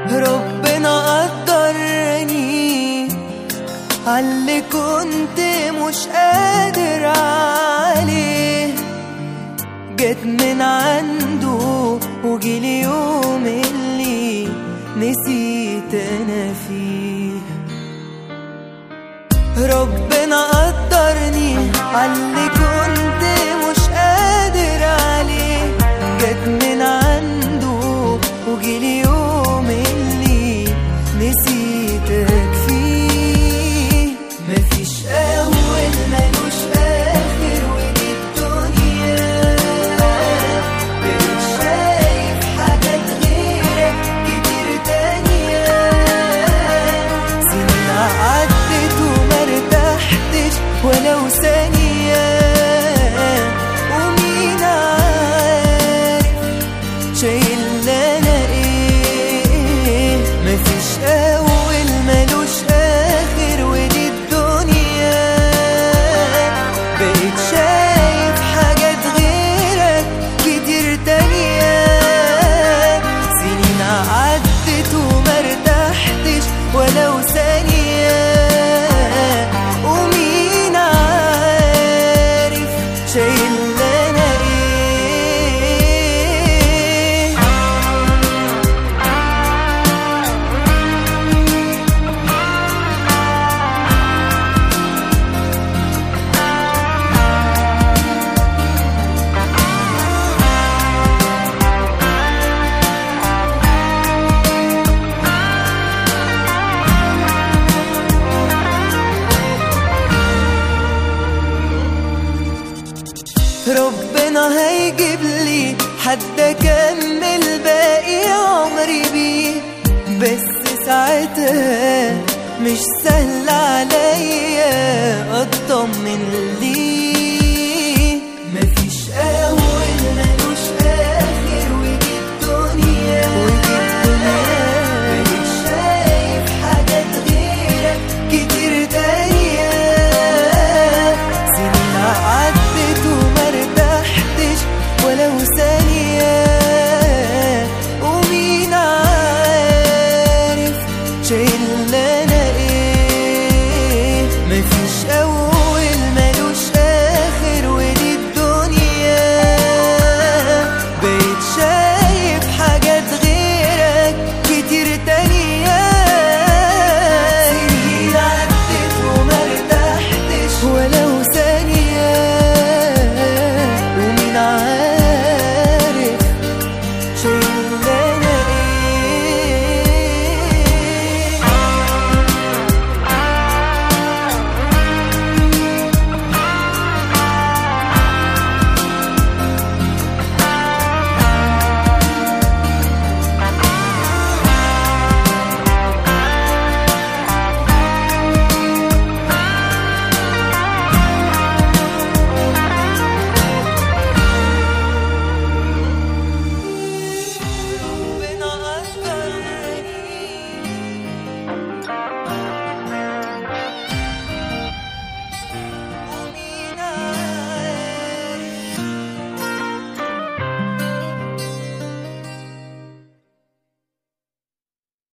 ربنا قدرني عاللي كنت مش قادر عليه، جت من عنده وجيلي يوم اللي نسيت انا فيه. ربنا قدرني عاللي كنت مش قادر عليه، جت من عنده وجيلي يوم اللي نسيتك فيه. مفيش أول ملوش آخر ودي الدنيا، بقيت شايف حاجات غيرك كتير تانية. سنين عدت ومرتحتش ولو ثانية، ومين عارف شايل لنا ايه. مفيش أول ملوش آخر ودي الدنيا، بقيت شايف حاجات غيرك كتير تانية. سنين عدت ومرتحتش ولو ثانية، ومين عارف شايل لنا ايه. ربنا هيجيب لي حد اكمل باقي عمري بيه، بس ساعتها مش سهل عليا